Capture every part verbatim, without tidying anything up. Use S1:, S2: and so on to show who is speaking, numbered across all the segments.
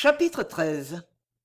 S1: Chapitre treize.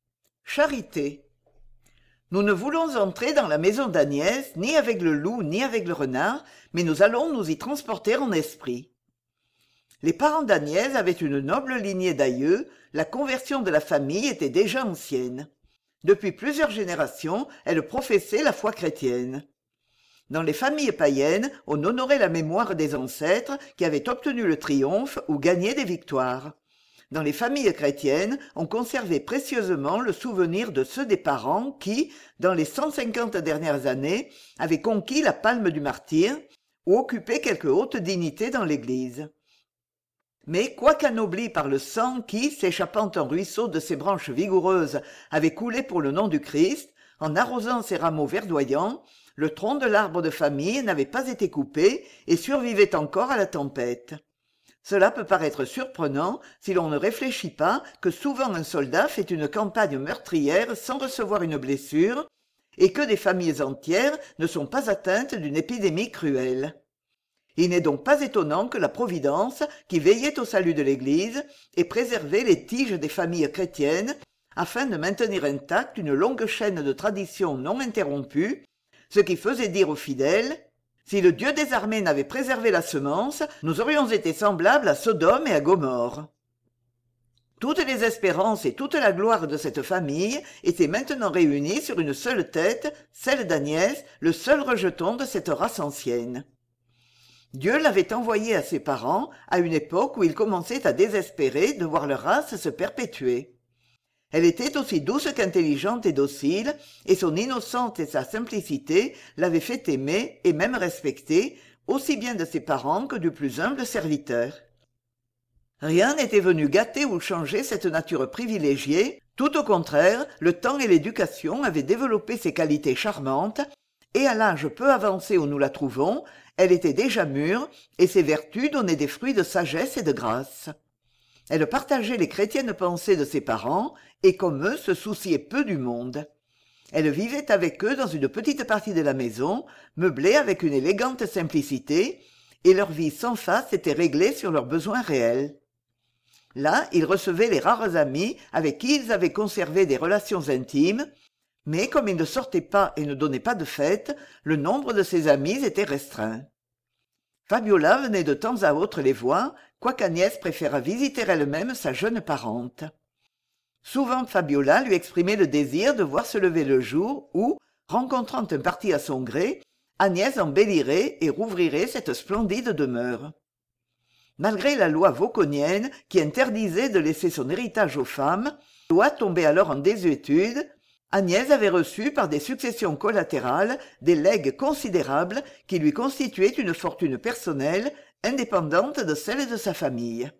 S1: Charité. Nous ne voulons entrer dans la maison d'Agnès ni avec le loup ni avec le renard, mais nous allons nous y transporter en esprit. Les parents d'Agnès avaient une noble lignée d'aïeux, la conversion de la famille était déjà ancienne. Depuis plusieurs générations, elle professait la foi chrétienne. Dans les familles païennes, on honorait la mémoire des ancêtres qui avaient obtenu le triomphe ou gagné des victoires. Dans les familles chrétiennes, on conservait précieusement le souvenir de ceux des parents qui, dans les cent cinquante dernières années, avaient conquis la palme du martyre ou occupé quelque haute dignité dans l'Église. Mais quoiqu'anobli par le sang qui, s'échappant en ruisseau de ses branches vigoureuses, avait coulé pour le nom du Christ, en arrosant ses rameaux verdoyants, le tronc de l'arbre de famille n'avait pas été coupé et survivait encore à la tempête. Cela peut paraître surprenant si l'on ne réfléchit pas que souvent un soldat fait une campagne meurtrière sans recevoir une blessure et que des familles entières ne sont pas atteintes d'une épidémie cruelle. Il n'est donc pas étonnant que la Providence, qui veillait au salut de l'Église, ait préservé les tiges des familles chrétiennes afin de maintenir intacte une longue chaîne de traditions non interrompues, ce qui faisait dire aux fidèles: si le Dieu des armées n'avait préservé la semence, nous aurions été semblables à Sodome et à Gomorrhe. Toutes les espérances et toute la gloire de cette famille étaient maintenant réunies sur une seule tête, celle d'Agnès, le seul rejeton de cette race ancienne. Dieu l'avait envoyée à ses parents à une époque où ils commençaient à désespérer de voir leur race se perpétuer. Elle était aussi douce qu'intelligente et docile, et son innocence et sa simplicité l'avaient fait aimer et même respecter, aussi bien de ses parents que du plus humble serviteur. Rien n'était venu gâter ou changer cette nature privilégiée, tout au contraire, le temps et l'éducation avaient développé ses qualités charmantes, et à l'âge peu avancé où nous la trouvons, elle était déjà mûre, et ses vertus donnaient des fruits de sagesse et de grâce. Elle partageait les chrétiennes pensées de ses parents, et comme eux se souciait peu du monde. Elle vivait avec eux dans une petite partie de la maison, meublée avec une élégante simplicité, et leur vie sans face était réglée sur leurs besoins réels. Là, ils recevaient les rares amis avec qui ils avaient conservé des relations intimes, mais comme ils ne sortaient pas et ne donnaient pas de fêtes, le nombre de ces amis était restreint. Fabiola venait de temps à autre les voir, quoiqu'Agnès préférât visiter elle-même sa jeune parente. Souvent Fabiola lui exprimait le désir de voir se lever le jour où, rencontrant un parti à son gré, Agnès embellirait et rouvrirait cette splendide demeure. Malgré la loi vauconienne qui interdisait de laisser son héritage aux femmes, loi tombée alors en désuétude, Agnès avait reçu par des successions collatérales des legs considérables qui lui constituaient une fortune personnelle indépendante de celle de sa famille.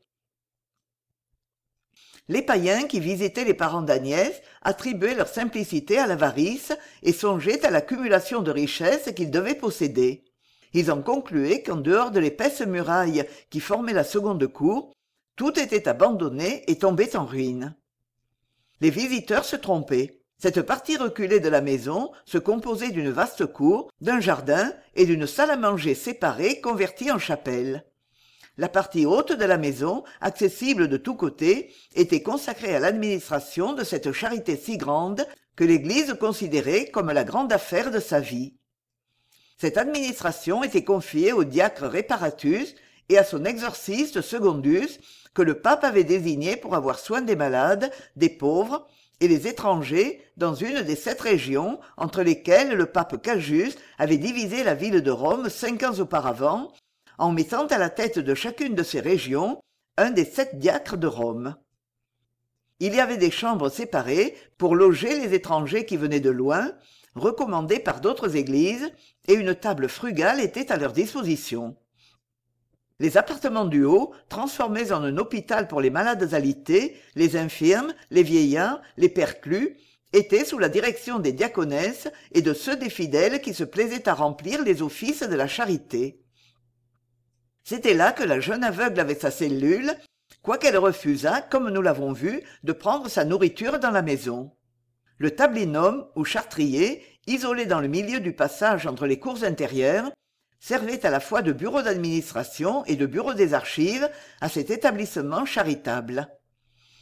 S1: Les païens qui visitaient les parents d'Agnès attribuaient leur simplicité à l'avarice et songeaient à l'accumulation de richesses qu'ils devaient posséder. Ils en concluaient qu'en dehors de l'épaisse muraille qui formait la seconde cour, tout était abandonné et tombait en ruine. Les visiteurs se trompaient. Cette partie reculée de la maison se composait d'une vaste cour, d'un jardin et d'une salle à manger séparée convertie en chapelle. La partie haute de la maison, accessible de tous côtés, était consacrée à l'administration de cette charité si grande que l'Église considérait comme la grande affaire de sa vie. Cette administration était confiée au diacre Réparatus et à son exorciste Secondus, que le pape avait désigné pour avoir soin des malades, des pauvres, et les étrangers dans une des sept régions entre lesquelles le pape Caljus avait divisé la ville de Rome cinq ans auparavant, en mettant à la tête de chacune de ces régions un des sept diacres de Rome. Il y avait des chambres séparées pour loger les étrangers qui venaient de loin, recommandés par d'autres églises, et une table frugale était à leur disposition. Les appartements du haut, transformés en un hôpital pour les malades alités, les infirmes, les vieillards, les perclus, étaient sous la direction des diaconesses et de ceux des fidèles qui se plaisaient à remplir les offices de la charité. C'était là que la jeune aveugle avait sa cellule, quoiqu'elle refusât, comme nous l'avons vu, de prendre sa nourriture dans la maison. Le tablinum, ou chartrier, isolé dans le milieu du passage entre les cours intérieures, servait à la fois de bureau d'administration et de bureau des archives à cet établissement charitable.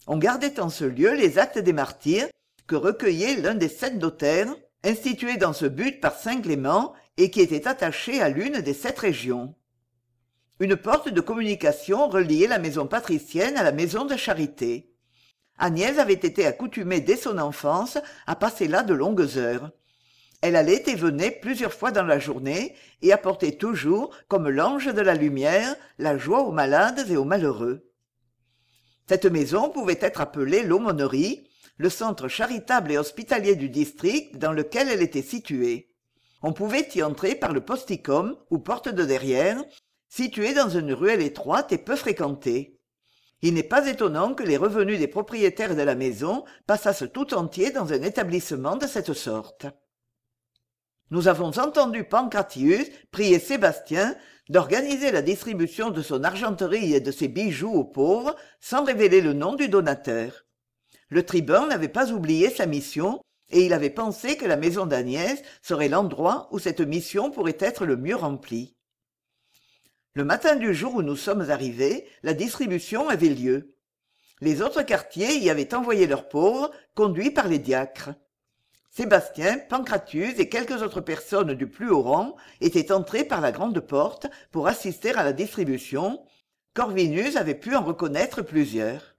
S1: On gardait en ce lieu les actes des martyrs que recueillait l'un des sept notaires, institués dans ce but par saint Clément et qui était attaché à l'une des sept régions. Une porte de communication reliait la maison patricienne à la maison de charité. Agnès avait été accoutumée dès son enfance à passer là de longues heures. Elle allait et venait plusieurs fois dans la journée et apportait toujours, comme l'ange de la lumière, la joie aux malades et aux malheureux. Cette maison pouvait être appelée l'aumônerie, le centre charitable et hospitalier du district dans lequel elle était située. On pouvait y entrer par le posticum ou porte de derrière, située dans une ruelle étroite et peu fréquentée. Il n'est pas étonnant que les revenus des propriétaires de la maison passassent tout entiers dans un établissement de cette sorte. Nous avons entendu Pancratius prier Sébastien d'organiser la distribution de son argenterie et de ses bijoux aux pauvres sans révéler le nom du donateur. Le tribun n'avait pas oublié sa mission et il avait pensé que la maison d'Agnès serait l'endroit où cette mission pourrait être le mieux remplie. Le matin du jour où nous sommes arrivés, la distribution avait lieu. Les autres quartiers y avaient envoyé leurs pauvres, conduits par les diacres. Sébastien, Pancratius et quelques autres personnes du plus haut rang étaient entrés par la grande porte pour assister à la distribution. Corvinus avait pu en reconnaître plusieurs.